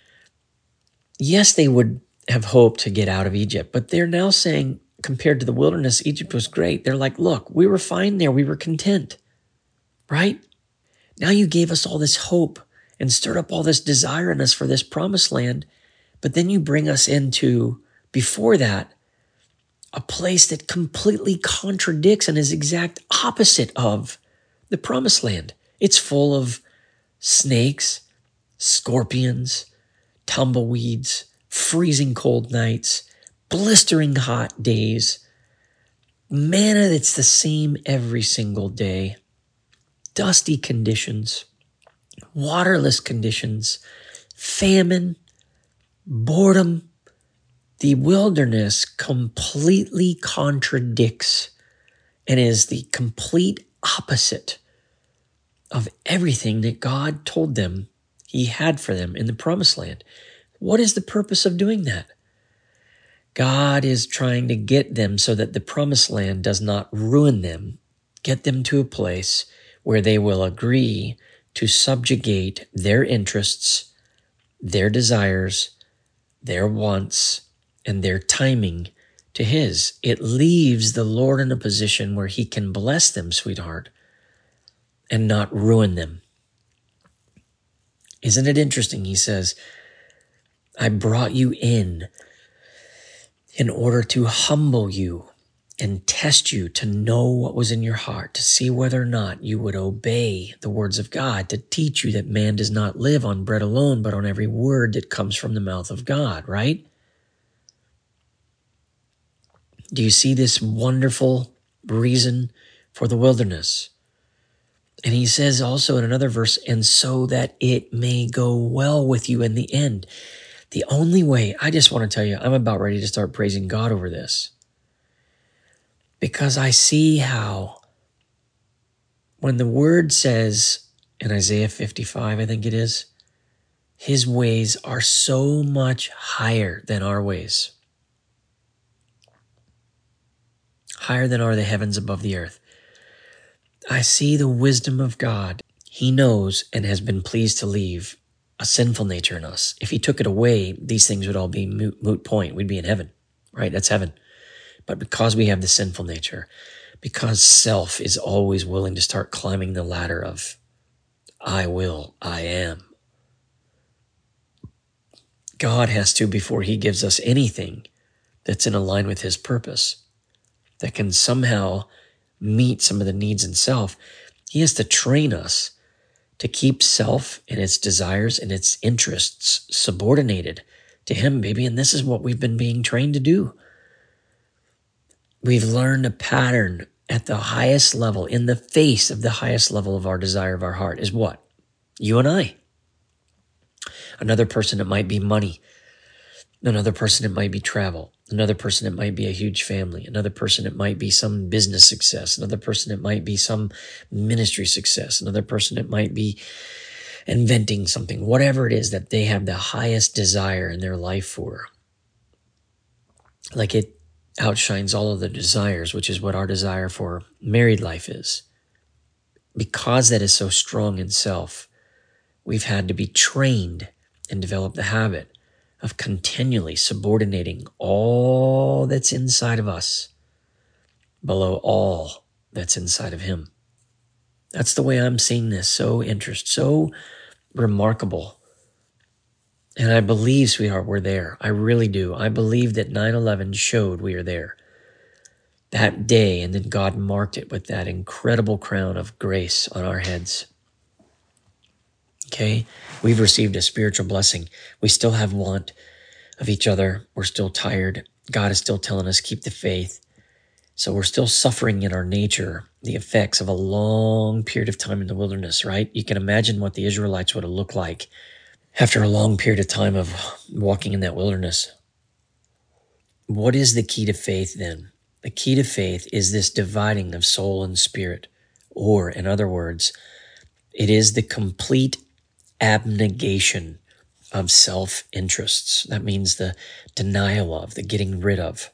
Yes, they would have hoped to get out of Egypt, but they're now saying, compared to the wilderness, Egypt was great. They're like, look, we were fine there. We were content, right? Now you gave us all this hope and stirred up all this desire in us for this promised land, but then you bring us into, before that, a place that completely contradicts and is exact opposite of the promised land. It's full of snakes, scorpions, tumbleweeds, freezing cold nights, blistering hot days, manna that's the same every single day, dusty conditions, waterless conditions, famine, boredom. The wilderness completely contradicts and is the complete opposite of everything that God told them he had for them in the promised land. What is the purpose of doing that? God is trying to get them so that the promised land does not ruin them, get them to a place where they will agree to subjugate their interests, their desires, their wants, and their timing to his. It leaves the Lord in a position where he can bless them, sweetheart, and not ruin them. Isn't it interesting? He says, I brought you in order to humble you and test you to know what was in your heart, to see whether or not you would obey the words of God, to teach you that man does not live on bread alone, but on every word that comes from the mouth of God, right? Do you see this wonderful reason for the wilderness? And he says also in another verse, and so that it may go well with you in the end. The only way, I just want to tell you, I'm about ready to start praising God over this. Because I see how when the word says in Isaiah 55, I think it is, his ways are so much higher than our ways. Higher than are the heavens above the earth. I see the wisdom of God. He knows and has been pleased to leave a sinful nature in us. If he took it away, these things would all be moot point. We'd be in heaven, right? That's heaven. But because we have the sinful nature, because self is always willing to start climbing the ladder of I will, I am. God has to, before he gives us anything that's in line with his purpose, that can somehow meet some of the needs in self, he has to train us to keep self and its desires and its interests subordinated to him, baby. And this is what we've been being trained to do. We've learned a pattern at the highest level, in the face of the highest level of our desire of our heart, is what? You and I. Another person, it might be money. Another person, it might be travel. Another person, it might be a huge family. Another person, it might be some business success. Another person, it might be some ministry success. Another person, it might be inventing something. Whatever it is that they have the highest desire in their life for. Like it outshines all of the desires, which is what our desire for married life is. Because that is so strong in self, we've had to be trained and develop the habit of continually subordinating all that's inside of us below all that's inside of him. That's the way I'm seeing this. So remarkable. And I believe, sweetheart, we're there. I really do. I believe that 9/11 showed we are there that day, and then God marked it with that incredible crown of grace on our heads. Okay? We've received a spiritual blessing. We still have want of each other. We're still tired. God is still telling us, keep the faith. So we're still suffering in our nature the effects of a long period of time in the wilderness, right? You can imagine what the Israelites would have looked like after a long period of time of walking in that wilderness. What is the key to faith then? The key to faith is this dividing of soul and spirit, or in other words, it is the complete abnegation of self-interests. That means the denial of, the getting rid of.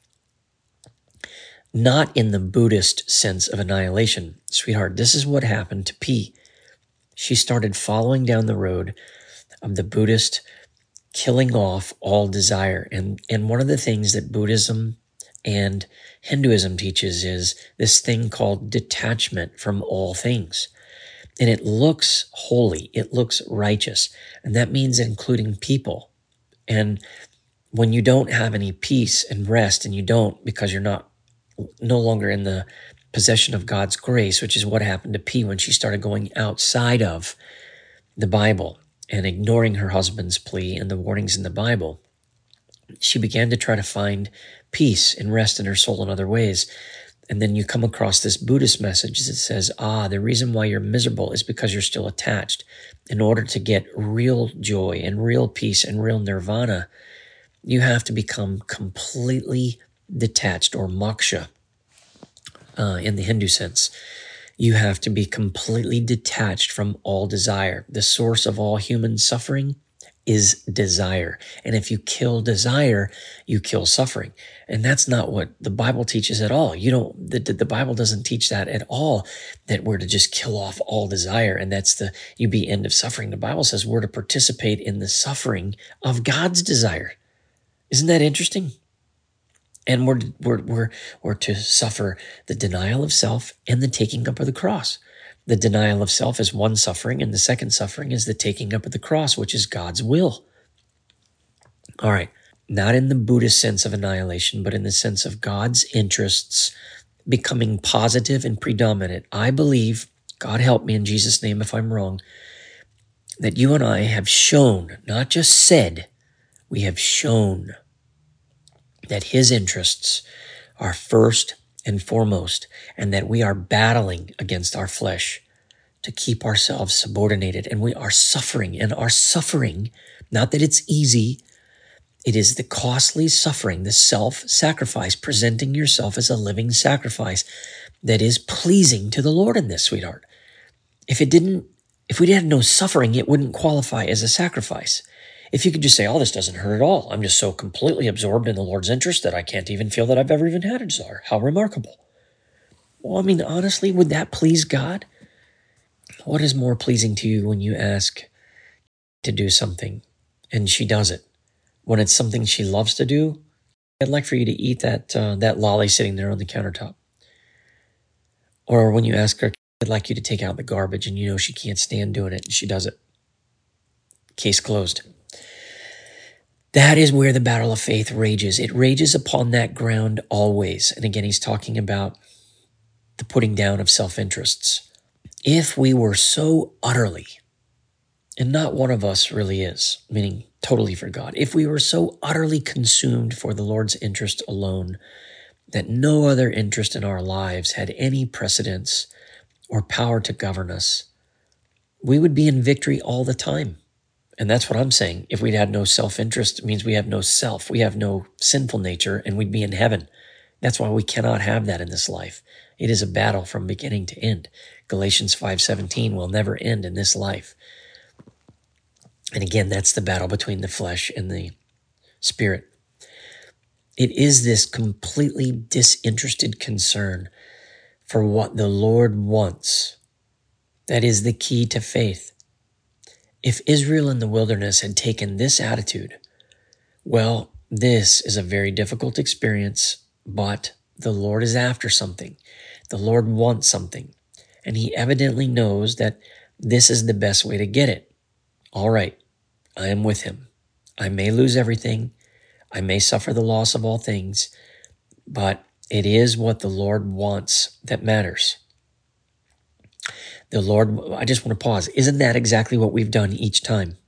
Not in the Buddhist sense of annihilation. Sweetheart, this is what happened to P. She started following down the road of the Buddhist killing off all desire. And one of the things that Buddhism and Hinduism teaches is this thing called detachment from all things. And it looks holy. It looks righteous. And that means including people. And when you don't have any peace and rest, and you don't because you're no longer in the possession of God's grace, which is what happened to P when she started going outside of the Bible and ignoring her husband's plea and the warnings in the Bible, she began to try to find peace and rest in her soul in other ways. And then you come across this Buddhist message that says, the reason why you're miserable is because you're still attached. In order to get real joy and real peace and real nirvana, you have to become completely detached, or moksha in the Hindu sense. You have to be completely detached from all desire. The source of all human suffering is desire. And if you kill desire, you kill suffering. And that's not what the Bible teaches at all. The Bible doesn't teach that at all, that we're to just kill off all desire and you be end of suffering. The Bible says we're to participate in the suffering of God's desire. Isn't that interesting? And we're to suffer the denial of self and the taking up of the cross. The denial of self is one suffering, and the second suffering is the taking up of the cross, which is God's will. All right, not in the Buddhist sense of annihilation, but in the sense of God's interests becoming positive and predominant. I believe, God help me in Jesus' name if I'm wrong, that you and I have shown, not just said, we have shown that his interests are first and foremost, and that we are battling against our flesh to keep ourselves subordinated. And we are suffering, and our suffering, not that it's easy, it is the costly suffering, the self-sacrifice, presenting yourself as a living sacrifice that is pleasing to the Lord in this, sweetheart. If we had no suffering, it wouldn't qualify as a sacrifice. If you could just say, this doesn't hurt at all. I'm just so completely absorbed in the Lord's interest that I can't even feel that I've ever even had a desire. How remarkable. Well, honestly, would that please God? What is more pleasing to you when you ask to do something and she does it? When it's something she loves to do, I'd like for you to eat that lolly sitting there on the countertop. Or when you ask her, I'd like you to take out the garbage and you know she can't stand doing it and she does it. Case closed. That is where the battle of faith rages. It rages upon that ground always. And again, he's talking about the putting down of self-interests. If we were so utterly, and not one of us really is, meaning totally for God, if we were so utterly consumed for the Lord's interest alone, that no other interest in our lives had any precedence or power to govern us, we would be in victory all the time. And that's what I'm saying. If we'd had no self-interest, it means we have no self. We have no sinful nature, and we'd be in heaven. That's why we cannot have that in this life. It is a battle from beginning to end. Galatians 5:17 will never end in this life. And again, that's the battle between the flesh and the spirit. It is this completely disinterested concern for what the Lord wants that is the key to faith. If Israel in the wilderness had taken this attitude, Well, this is a very difficult experience, but the Lord is after something. The Lord wants something, and he evidently knows that this is the best way to get it. All right, I am with him. I may lose everything. I may suffer the loss of all things, but it is what the Lord wants that matters. The Lord, I just want to pause. Isn't that exactly what we've done each time?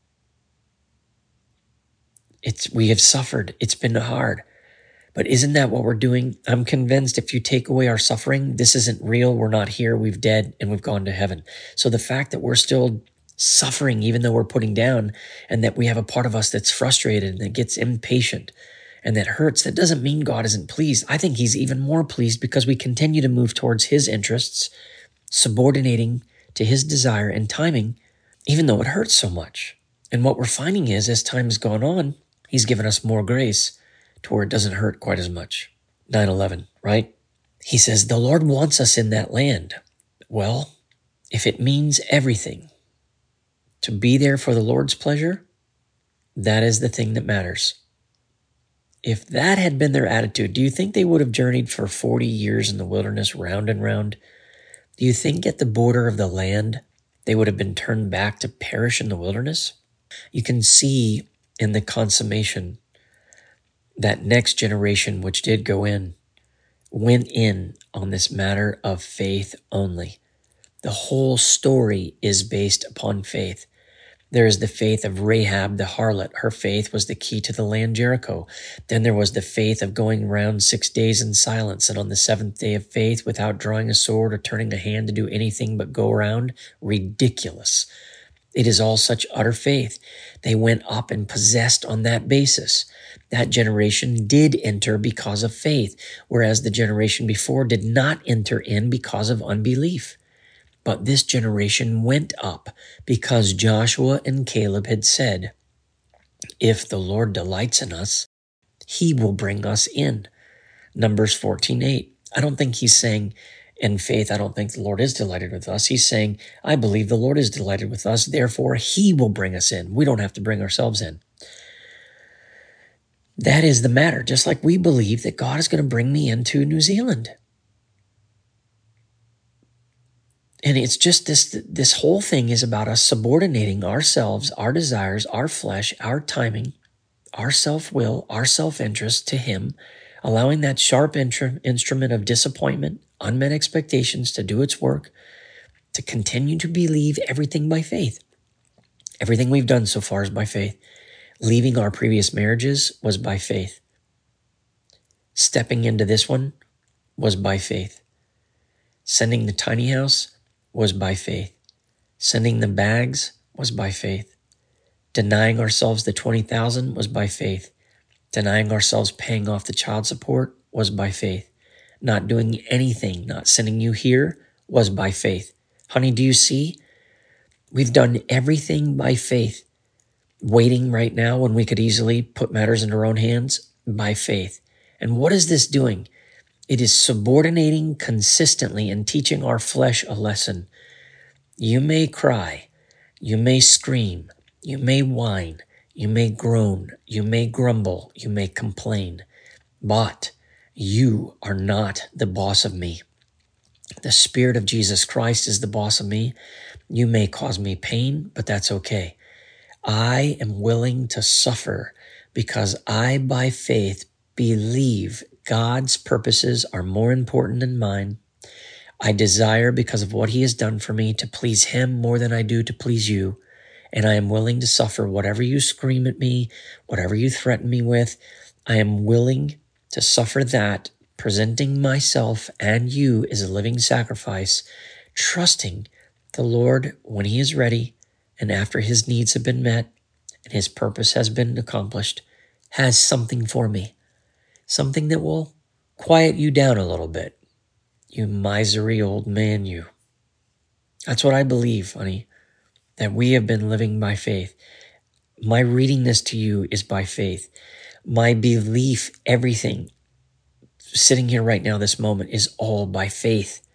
We have suffered. It's been hard. But isn't that what we're doing? I'm convinced if you take away our suffering, this isn't real. We're not here. We've dead and we've gone to heaven. So the fact that we're still suffering, even though we're putting down, and that we have a part of us that's frustrated and that gets impatient and that hurts, that doesn't mean God isn't pleased. I think he's even more pleased because we continue to move towards his interests, subordinating to his desire and timing, even though it hurts so much. And what we're finding is, as time has gone on, he's given us more grace to where it doesn't hurt quite as much. 9/11, right? He says, the Lord wants us in that land. Well, if it means everything to be there for the Lord's pleasure, that is the thing that matters. If that had been their attitude, do you think they would have journeyed for 40 years in the wilderness round and round? Do you think at the border of the land, they would have been turned back to perish in the wilderness? You can see in the consummation that next generation, which did go in, went in on this matter of faith only. The whole story is based upon faith. There is the faith of Rahab the harlot. Her faith was the key to the land Jericho. Then there was the faith of going around 6 days in silence, and on the seventh day of faith, without drawing a sword or turning a hand to do anything but go around. Ridiculous. It is all such utter faith. They went up and possessed on that basis. That generation did enter because of faith, whereas the generation before did not enter in because of unbelief. But this generation went up because Joshua and Caleb had said, if the Lord delights in us, he will bring us in. Numbers 14:8. I don't think he's saying, in faith, I don't think the Lord is delighted with us. He's saying, I believe the Lord is delighted with us, therefore he will bring us in. We don't have to bring ourselves in. That is the matter, just like we believe that God is going to bring me into New Zealand. And it's just this whole thing is about us subordinating ourselves, our desires, our flesh, our timing, our self-will, our self-interest to him, allowing that sharp instrument of disappointment, unmet expectations to do its work, to continue to believe everything by faith. Everything we've done so far is by faith. Leaving our previous marriages was by faith. Stepping into this one was by faith. Sending the tiny house was by faith. Sending the bags was by faith. Denying ourselves the $20,000 was by faith. Denying ourselves paying off the child support was by faith. Not doing anything, not sending you here, was by faith. Honey, do you see? We've done everything by faith. Waiting right now when we could easily put matters in our own hands, by faith. And what is this doing? It is subordinating consistently and teaching our flesh a lesson. You may cry, you may scream, you may whine, you may groan, you may grumble, you may complain, but you are not the boss of me. The Spirit of Jesus Christ is the boss of me. You may cause me pain, but that's okay. I am willing to suffer because I, by faith, believe God's purposes are more important than mine. I desire, because of what he has done for me, to please him more than I do to please you. And I am willing to suffer whatever you scream at me, whatever you threaten me with. I am willing to suffer that, presenting myself and you as a living sacrifice, trusting the Lord when he is ready and after his needs have been met and his purpose has been accomplished, has something for me. Something that will quiet you down a little bit. You misery old man, you. That's what I believe, honey, that we have been living by faith. My reading this to you is by faith. My belief, everything, sitting here right now, this moment, is all by faith.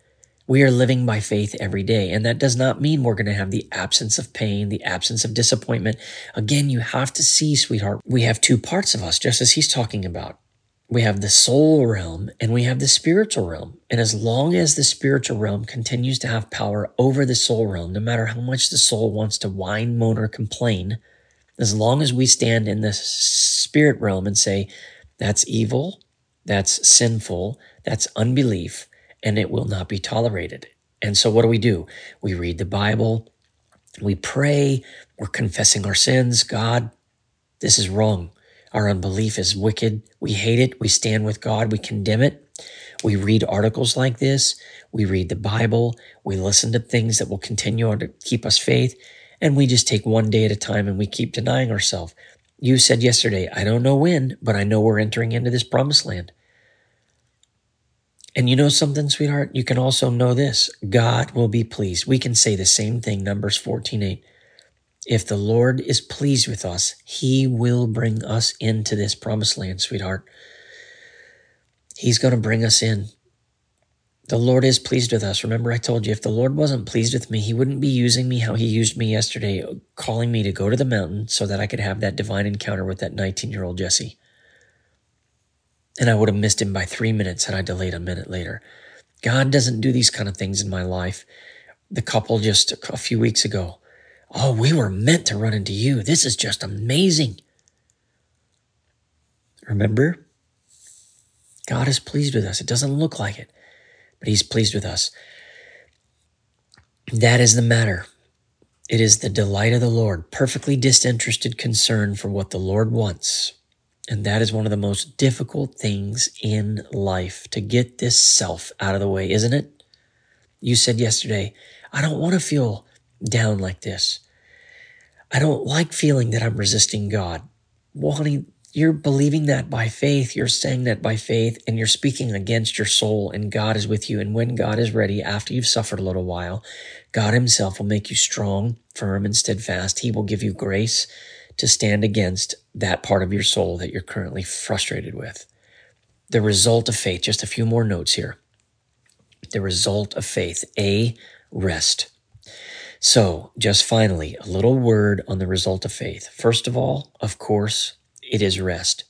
We are living by faith every day. And that does not mean we're going to have the absence of pain, the absence of disappointment. Again, you have to see, sweetheart, we have two parts of us, just as he's talking about. We have the soul realm and we have the spiritual realm. And as long as the spiritual realm continues to have power over the soul realm, no matter how much the soul wants to whine, moan, or complain, as long as we stand in the spirit realm and say, that's evil, that's sinful, that's unbelief, and it will not be tolerated. And so what do? We read the Bible, we pray, we're confessing our sins. God, this is wrong. Our unbelief is wicked. We hate it. We stand with God. We condemn it. We read articles like this. We read the Bible. We listen to things that will continue on to keep us faith. And we just take one day at a time and we keep denying ourselves. You said yesterday, I don't know when, but I know we're entering into this promised land. And you know something, sweetheart? You can also know this. God will be pleased. We can say the same thing, Numbers 14:8. If the Lord is pleased with us, he will bring us into this promised land, sweetheart. He's going to bring us in. The Lord is pleased with us. Remember, I told you, if the Lord wasn't pleased with me, he wouldn't be using me how he used me yesterday, calling me to go to the mountain so that I could have that divine encounter with that 19-year-old Jesse. And I would have missed him by 3 minutes had I delayed a minute later. God doesn't do these kind of things in my life. The couple just a few weeks ago, oh, we were meant to run into you. This is just amazing. Remember? God is pleased with us. It doesn't look like it, but he's pleased with us. That is the matter. It is the delight of the Lord, perfectly disinterested concern for what the Lord wants. And that is one of the most difficult things in life, to get this self out of the way, isn't it? You said yesterday, I don't want to feel down like this. I don't like feeling that I'm resisting God. Well, honey, you're believing that by faith. You're saying that by faith, and you're speaking against your soul, and God is with you. And when God is ready, after you've suffered a little while, God himself will make you strong, firm, and steadfast. He will give you grace to stand against that part of your soul that you're currently frustrated with. The result of faith, just a few more notes here. The result of faith, rest. So just finally, a little word on the result of faith. First of all, of course, it is rest.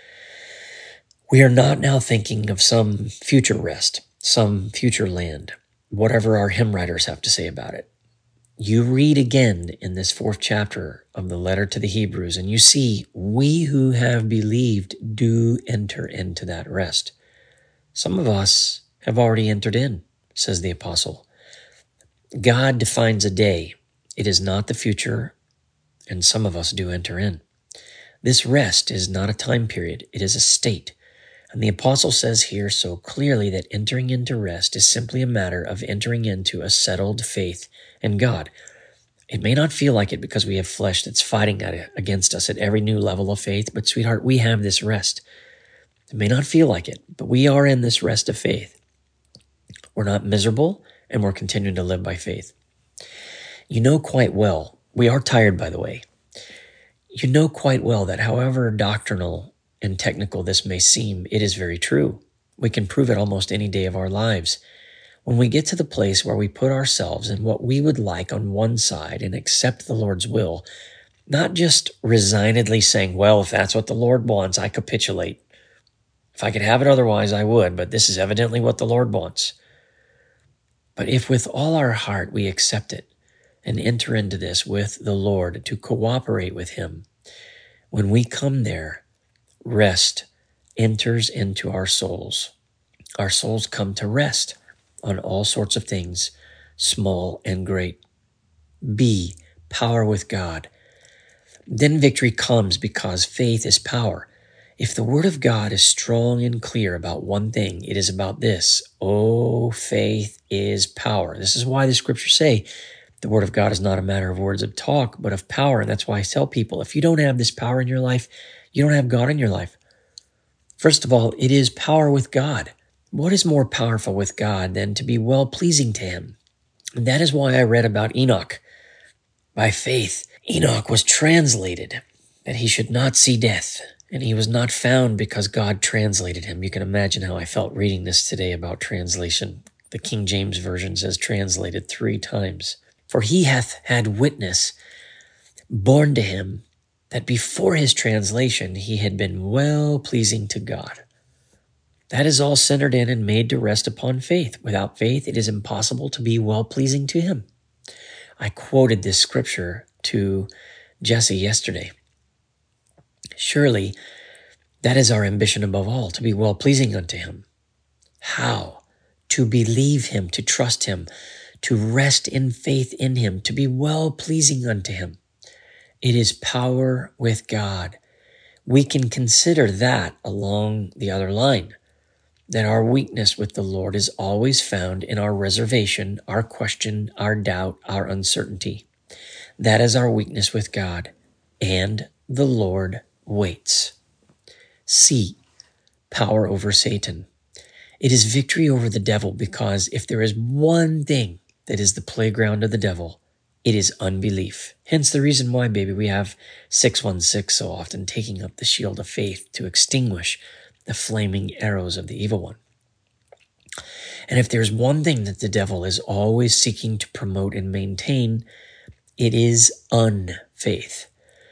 We are not now thinking of some future rest, some future land, whatever our hymn writers have to say about it. You read again in this 4th chapter of the letter to the Hebrews, and you see, we who have believed do enter into that rest. Some of us have already entered in, says the apostle. God defines a day. It is not the future, and some of us do enter in. This rest is not a time period. It is a state. And the apostle says here so clearly that entering into rest is simply a matter of entering into a settled faith in God. It may not feel like it because we have flesh that's fighting against us at every new level of faith, but sweetheart, we have this rest. It may not feel like it, but we are in this rest of faith. We're not miserable, and we're continuing to live by faith. You know quite well, we are tired, by the way. You know quite well that however doctrinal and technical this may seem, it is very true. We can prove it almost any day of our lives. When we get to the place where we put ourselves in what we would like on one side and accept the Lord's will, not just resignedly saying, well, if that's what the Lord wants, I capitulate. If I could have it otherwise, I would, but this is evidently what the Lord wants. But if with all our heart we accept it and enter into this with the Lord to cooperate with him, when we come there, rest enters into our souls. Our souls come to rest on all sorts of things, small and great. B, power with God. Then victory comes because faith is power. If the word of God is strong and clear about one thing, it is about this. Oh, faith is power. This is why the scriptures say the word of God is not a matter of words of talk, but of power. And that's why I tell people, if you don't have this power in your life, you don't have God in your life. First of all, it is power with God. What is more powerful with God than to be well-pleasing to him? And that is why I read about Enoch. By faith, Enoch was translated that he should not see death, and he was not found because God translated him. You can imagine how I felt reading this today about translation. The King James Version says translated 3 times. For he hath had witness borne to him that before his translation he had been well pleasing to God. That is all centered in and made to rest upon faith. Without faith, it is impossible to be well pleasing to him. I quoted this scripture to Jesse yesterday. Surely that is our ambition above all, to be well pleasing unto him. How? To believe him, to trust him, to rest in faith in him, to be well pleasing unto him. It is power with God. We can consider that along the other line, that our weakness with the Lord is always found in our reservation, our question, our doubt, our uncertainty. That is our weakness with God, and the Lord waits. C, power over Satan. It is victory over the devil, because if there is one thing that is the playground of the devil, it is unbelief. Hence the reason why, baby, we have 616 so often, taking up the shield of faith to extinguish the flaming arrows of the evil one. And if there's one thing that the devil is always seeking to promote and maintain, it is unfaith.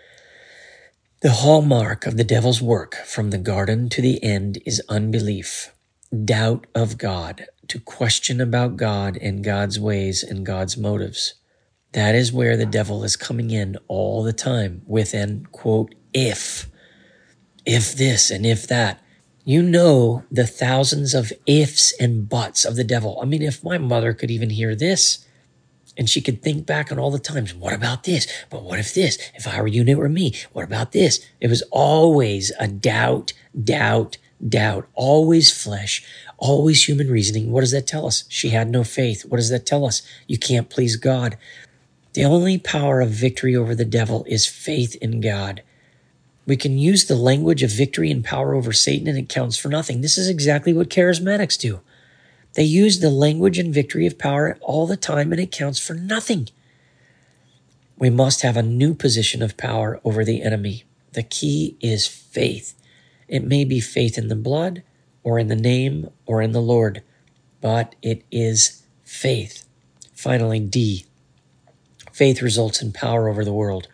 The hallmark of the devil's work from the garden to the end is unbelief, doubt of God, to question about God and God's ways and God's motives. That is where the devil is coming in all the time with an, quote, if this and if that. You know the thousands of ifs and buts of the devil. I mean, if my mother could even hear this and she could think back on all the times, what about this? But what if this? If I were you and it were me, what about this? It was always a doubt, always flesh, always human reasoning. What does that tell us? She had no faith. What does that tell us? You can't please God. The only power of victory over the devil is faith in God. We can use the language of victory and power over Satan, and it counts for nothing. This is exactly what charismatics do. They use the language and victory of power all the time, and it counts for nothing. We must have a new position of power over the enemy. The key is faith. It may be faith in the blood, or in the name, or in the Lord, but it is faith. Finally, D. Faith results in power over the world.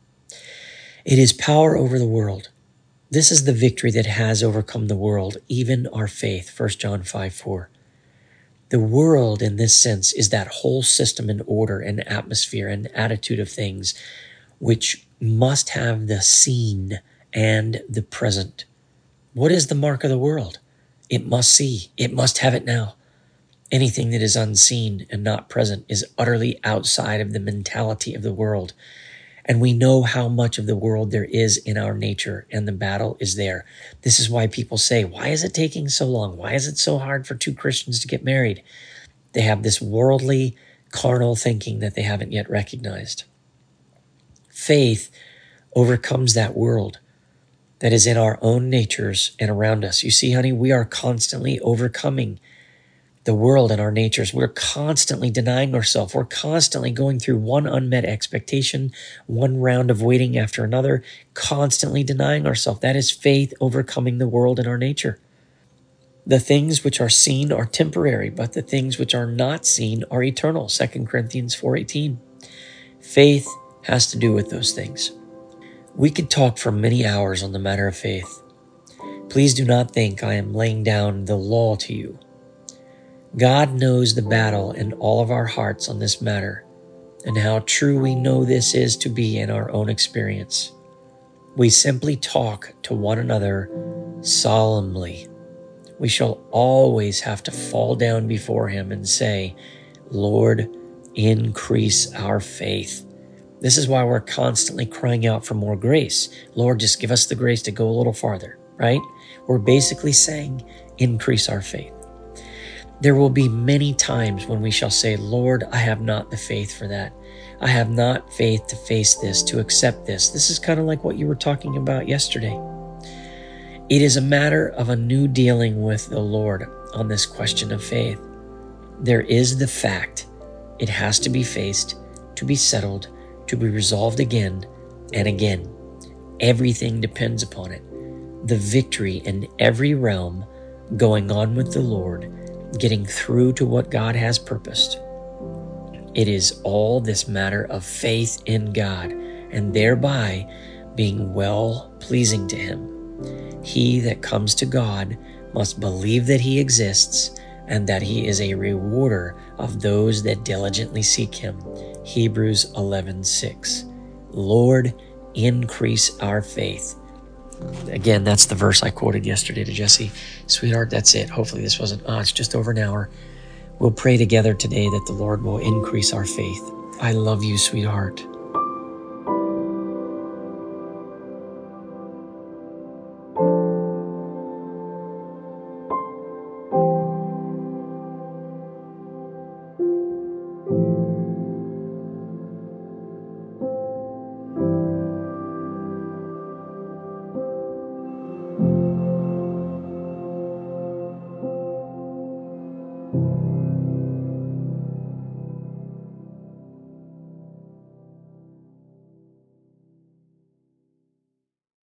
It is power over the world. This is the victory that has overcome the world, even our faith, 1 John 5:4. The world, in this sense, is that whole system and order and atmosphere and attitude of things which must have the seen and the present. What is the mark of the world? It must see. It must have it now. Anything that is unseen and not present is utterly outside of the mentality of the world. And we know how much of the world there is in our nature, and the battle is there. This is why people say, why is it taking so long? Why is it so hard for 2 Christians to get married? They have this worldly, carnal thinking that they haven't yet recognized. Faith overcomes that world that is in our own natures and around us. You see, honey, we are constantly overcoming the world and our natures. We're constantly denying ourselves. We're constantly going through one unmet expectation, one round of waiting after another, constantly denying ourselves. That is faith overcoming the world and our nature. The things which are seen are temporary, but the things which are not seen are eternal, 2 Corinthians 4:18. Faith has to do with those things. We could talk for many hours on the matter of faith. Please do not think I am laying down the law to you. God knows the battle in all of our hearts on this matter, and how true we know this is to be in our own experience. We simply talk to one another solemnly. We shall always have to fall down before him and say, Lord, increase our faith. This is why we're constantly crying out for more grace. Lord, just give us the grace to go a little farther, right? We're basically saying, increase our faith. There will be many times when we shall say, Lord, I have not the faith for that. I have not faith to face this, to accept this. This is kind of like what you were talking about yesterday. It is a matter of a new dealing with the Lord on this question of faith. There is the fact. It has to be faced, to be settled, to be resolved again and again. Everything depends upon it. The victory in every realm going on with the Lord getting through to what God has purposed. It is all this matter of faith in God and thereby being well pleasing to Him. He that comes to God must believe that He exists and that He is a rewarder of those that diligently seek Him. Hebrews 11:6. Lord, increase our faith. Again, that's the verse I quoted yesterday to Jesse. Sweetheart, that's it. Hopefully this wasn't, it's just over an hour. We'll pray together today that the Lord will increase our faith. I love you, sweetheart.